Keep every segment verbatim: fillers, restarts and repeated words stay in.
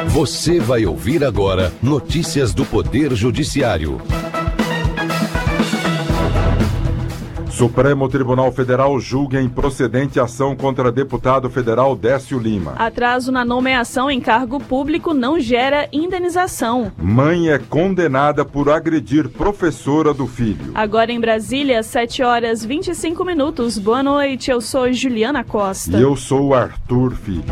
Você vai ouvir agora notícias do Poder Judiciário. Supremo Tribunal Federal julga improcedente ação contra deputado federal Décio Lima. Atraso na nomeação em cargo público não gera indenização. Mãe é condenada por agredir professora do filho. Agora em Brasília, sete horas e vinte e cinco minutos. Boa noite, eu sou Juliana Costa. E eu sou Arthur Filho.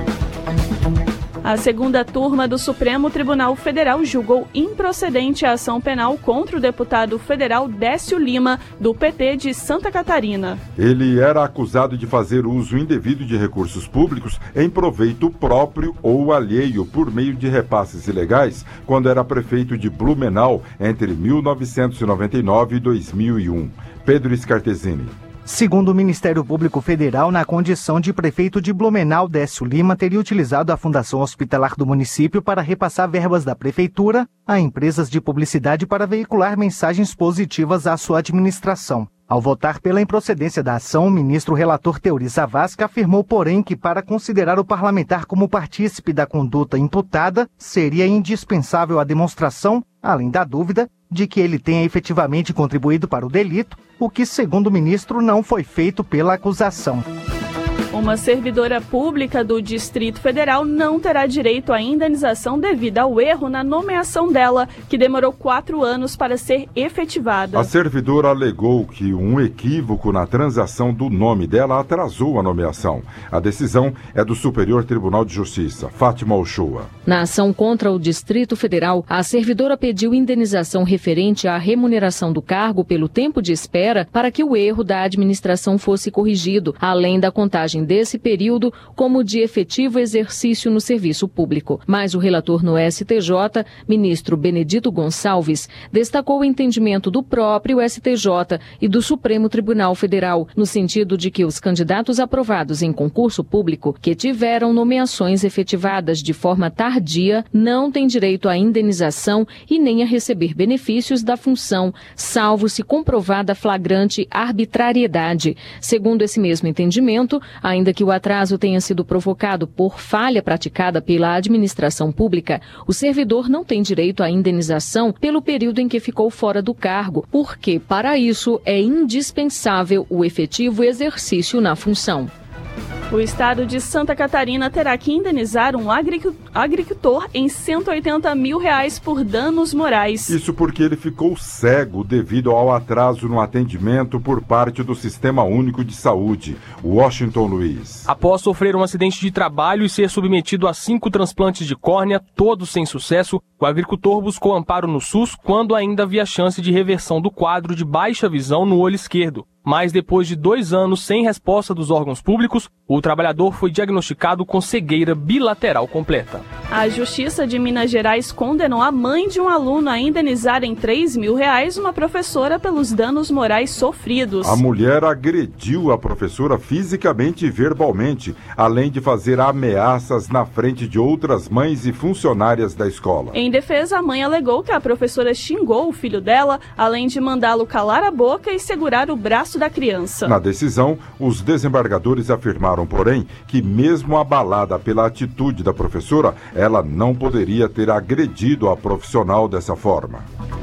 A segunda turma do Supremo Tribunal Federal julgou improcedente a ação penal contra o deputado federal Décio Lima, do P T de Santa Catarina. Ele era acusado de fazer uso indevido de recursos públicos em proveito próprio ou alheio por meio de repasses ilegais quando era prefeito de Blumenau entre mil novecentos e noventa e nove e dois mil e um. Pedro Scartesini. Segundo o Ministério Público Federal, na condição de prefeito de Blumenau, Décio Lima teria utilizado a Fundação Hospitalar do município para repassar verbas da prefeitura a empresas de publicidade para veicular mensagens positivas à sua administração. Ao votar pela improcedência da ação, o ministro relator Teori Zavascki afirmou, porém, que para considerar o parlamentar como partícipe da conduta imputada, seria indispensável a demonstração, além da dúvida, de que ele tenha efetivamente contribuído para o delito, o que, segundo o ministro, não foi feito pela acusação. Uma servidora pública do Distrito Federal não terá direito à indenização devido ao erro na nomeação dela, que demorou quatro anos para ser efetivada. A servidora alegou que um equívoco na transação do nome dela atrasou a nomeação. A decisão é do Superior Tribunal de Justiça. Fátima Ochoa. Na ação contra o Distrito Federal, a servidora pediu indenização referente à remuneração do cargo pelo tempo de espera para que o erro da administração fosse corrigido, além da contagem desse período como de efetivo exercício no serviço público. Mas o relator no S T J, ministro Benedito Gonçalves, destacou o entendimento do próprio S T J e do Supremo Tribunal Federal, no sentido de que os candidatos aprovados em concurso público que tiveram nomeações efetivadas de forma tardia não têm direito à indenização e nem a receber benefícios da função, salvo se comprovada flagrante arbitrariedade. Segundo esse mesmo entendimento, ainda que o atraso tenha sido provocado por falha praticada pela administração pública, o servidor não tem direito à indenização pelo período em que ficou fora do cargo, porque, para isso, é indispensável o efetivo exercício na função. O estado de Santa Catarina terá que indenizar um agricultor em cento e oitenta mil reais por danos morais. Isso porque ele ficou cego devido ao atraso no atendimento por parte do Sistema Único de Saúde. Washington Luiz. Após sofrer um acidente de trabalho e ser submetido a cinco transplantes de córnea, todos sem sucesso, o agricultor buscou amparo no SUS quando ainda havia chance de reversão do quadro de baixa visão no olho esquerdo. Mas depois de dois anos sem resposta dos órgãos públicos, o trabalhador foi diagnosticado com cegueira bilateral completa. A Justiça de Minas Gerais condenou a mãe de um aluno a indenizar em três mil reais uma professora pelos danos morais sofridos. A mulher agrediu a professora fisicamente e verbalmente, além de fazer ameaças na frente de outras mães e funcionárias da escola. Em defesa, a mãe alegou que a professora xingou o filho dela, além de mandá-lo calar a boca e segurar o braço da criança. Na decisão, os desembargadores afirmaram, porém, que mesmo abalada pela atitude da professora, ela não poderia ter agredido a profissional dessa forma.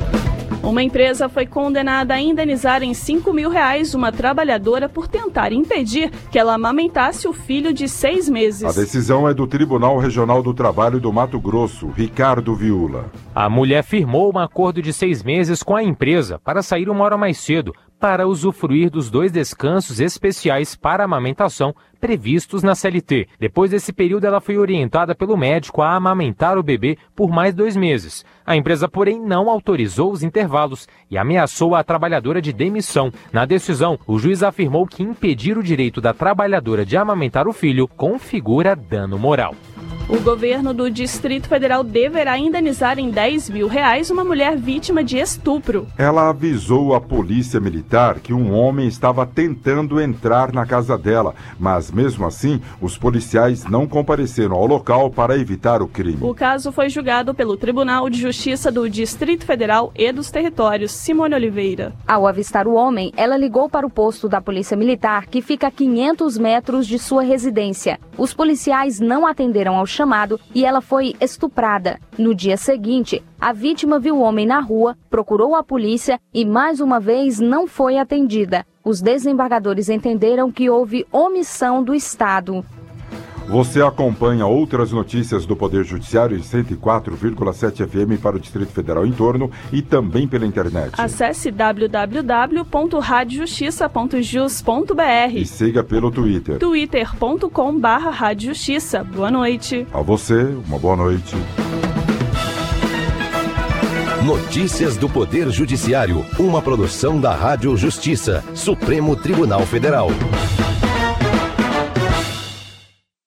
Uma empresa foi condenada a indenizar em cinco mil reais uma trabalhadora por tentar impedir que ela amamentasse o filho de seis meses. A decisão é do Tribunal Regional do Trabalho do Mato Grosso, Ricardo Viula. A mulher firmou um acordo de seis meses com a empresa para sair uma hora mais cedo, para usufruir dos dois descansos especiais para amamentação previstos na C L T. Depois desse período, ela foi orientada pelo médico a amamentar o bebê por mais dois meses. A empresa, porém, não autorizou os intervalos e ameaçou a trabalhadora de demissão. Na decisão, o juiz afirmou que impedir o direito da trabalhadora de amamentar o filho configura dano moral. O governo do Distrito Federal deverá indenizar em dez mil reais uma mulher vítima de estupro. Ela avisou a polícia militar que um homem estava tentando entrar na casa dela, mas mesmo assim, os policiais não compareceram ao local para evitar o crime. O caso foi julgado pelo Tribunal de Justiça do Distrito Federal e dos Territórios. Simone Oliveira. Ao avistar o homem, ela ligou para o posto da Polícia Militar, que fica a quinhentos metros de sua residência. Os policiais não atenderam ao chamado e ela foi estuprada. No dia seguinte, a vítima viu o homem na rua, procurou a polícia e mais uma vez não foi atendida. Os desembargadores entenderam que houve omissão do Estado. Você acompanha outras notícias do Poder Judiciário em cento e quatro vírgula sete F M para o Distrito Federal em torno e também pela internet. Acesse w w w ponto rádio justiça ponto jus ponto b r e siga pelo Twitter. twitter ponto com barra rádio justiça. Boa noite. A você, uma boa noite. Notícias do Poder Judiciário, uma produção da Rádio Justiça, Supremo Tribunal Federal.